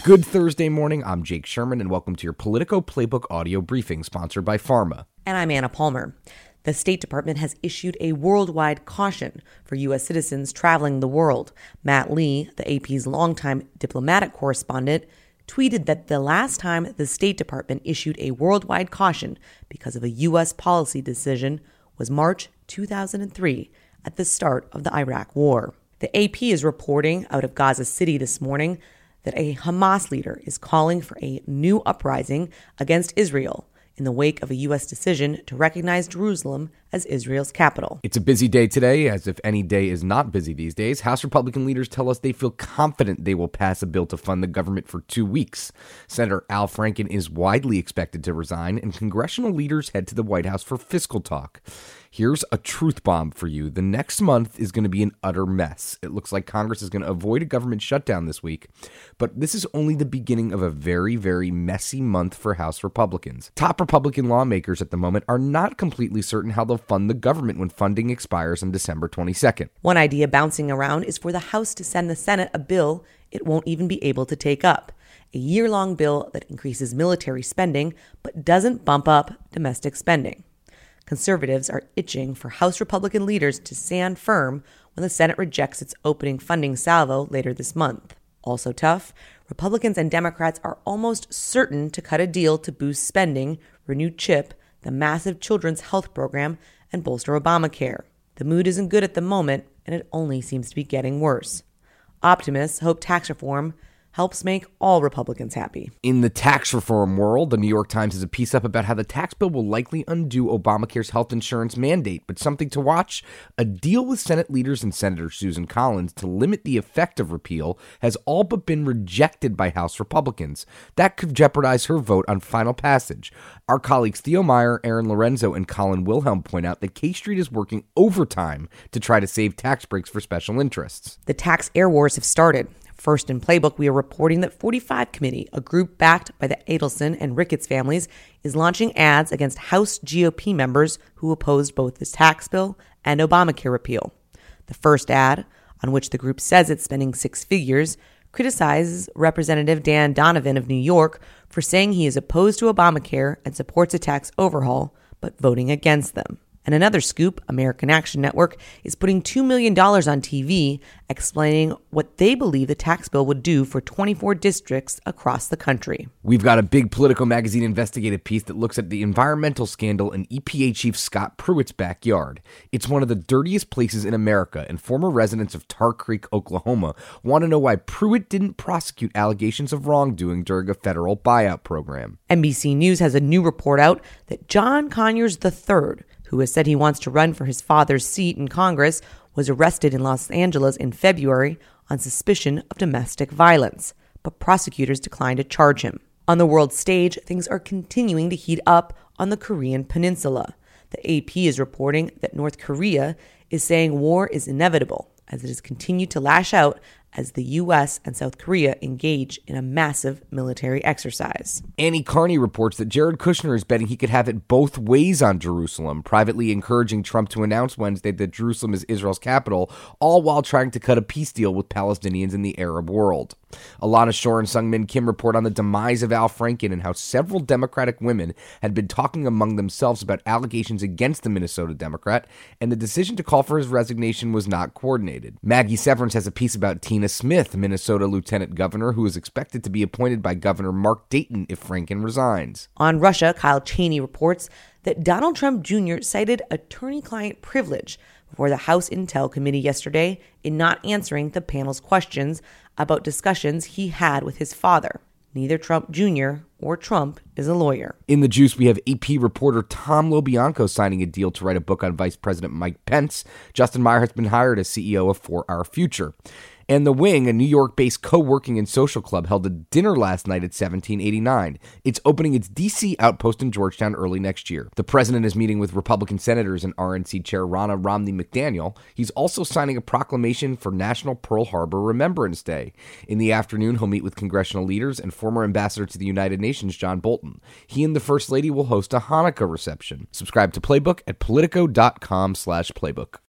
Good Thursday morning. I'm Jake Sherman, and welcome to your Politico Playbook audio briefing sponsored by Pharma. And I'm Anna Palmer. The State Department has issued a worldwide caution for U.S. citizens traveling the world. Matt Lee, the AP's longtime diplomatic correspondent, tweeted that the last time the State Department issued a worldwide caution because of a U.S. policy decision was March 2003 at the start of the Iraq War. The AP is reporting out of Gaza City this morning that a Hamas leader is calling for a new uprising against Israel in the wake of a U.S. decision to recognize Jerusalem as Israel's capital. It's a busy day today, as if any day is not busy these days. House Republican leaders tell us they feel confident they will pass a bill to fund the government for 2 weeks. Senator Al Franken is widely expected to resign, and congressional leaders head to the White House for fiscal talk. Here's a truth bomb for you. The next month is going to be an utter mess. It looks like Congress is going to avoid a government shutdown this week, but this is only the beginning of a very, very messy month for House Republicans. Top Republican lawmakers at the moment are not completely certain how they'll fund the government when funding expires on December 22nd. One idea bouncing around is for the House to send the Senate a bill it won't even be able to take up. A year-long bill that increases military spending but doesn't bump up domestic spending. Conservatives are itching for House Republican leaders to stand firm when the Senate rejects its opening funding salvo later this month. Also tough, Republicans and Democrats are almost certain to cut a deal to boost spending, renew CHIP, the massive children's health program, and bolster Obamacare. The mood isn't good at the moment, and it only seems to be getting worse. Optimists hope tax reform helps make all Republicans happy. In the tax reform world, the New York Times has a piece up about how the tax bill will likely undo Obamacare's health insurance mandate. But something to watch, a deal with Senate leaders and Senator Susan Collins to limit the effect of repeal has all but been rejected by House Republicans. That could jeopardize her vote on final passage. Our colleagues Theo Meyer, Aaron Lorenzo, and Colin Wilhelm point out that K Street is working overtime to try to save tax breaks for special interests. The tax air wars have started. First in Playbook, we are reporting that 45 Committee, a group backed by the Adelson and Ricketts families, is launching ads against House GOP members who opposed both this tax bill and Obamacare repeal. The first ad, on which the group says it's spending six figures, criticizes Representative Dan Donovan of New York for saying he is opposed to Obamacare and supports a tax overhaul, but voting against them. And another scoop, American Action Network, is putting $2 million on TV explaining what they believe the tax bill would do for 24 districts across the country. We've got a big Politico magazine investigative piece that looks at the environmental scandal in EPA Chief Scott Pruitt's backyard. It's one of the dirtiest places in America, and former residents of Tar Creek, Oklahoma, want to know why Pruitt didn't prosecute allegations of wrongdoing during a federal buyout program. NBC News has a new report out that John Conyers III, who has said he wants to run for his father's seat in Congress, was arrested in Los Angeles in February on suspicion of domestic violence, but prosecutors declined to charge him. On the world stage, things are continuing to heat up on the Korean peninsula. The AP is reporting that North Korea is saying war is inevitable as it has continued to lash out as the U.S. and South Korea engage in a massive military exercise. Annie Carney reports that Jared Kushner is betting he could have it both ways on Jerusalem, privately encouraging Trump to announce Wednesday that Jerusalem is Israel's capital, all while trying to cut a peace deal with Palestinians in the Arab world. Alana Shore and Sungmin Kim report on the demise of Al Franken and how several Democratic women had been talking among themselves about allegations against the Minnesota Democrat, and the decision to call for his resignation was not coordinated. Maggie Severance has a piece about Tina Smith, Minnesota Lieutenant Governor, who is expected to be appointed by Governor Mark Dayton if Franken resigns. On Russia, Kyle Cheney reports that Donald Trump Jr. cited attorney-client privilege before the House Intel Committee yesterday in not answering the panel's questions about discussions he had with his father. Neither Trump Jr. or Trump is a lawyer. In the juice, we have AP reporter Tom LoBianco signing a deal to write a book on Vice President Mike Pence. Justin Meyer has been hired as CEO of 4 Our Future. And The Wing, a New York-based co-working and social club, held a dinner last night at 1789. It's opening its D.C. outpost in Georgetown early next year. The president is meeting with Republican senators and RNC Chair Ronna Romney McDaniel. He's also signing a proclamation for National Pearl Harbor Remembrance Day. In the afternoon, he'll meet with congressional leaders and former ambassador to the United Nations, John Bolton. He and the First Lady will host a Hanukkah reception. Subscribe to Playbook at Politico.com/Playbook.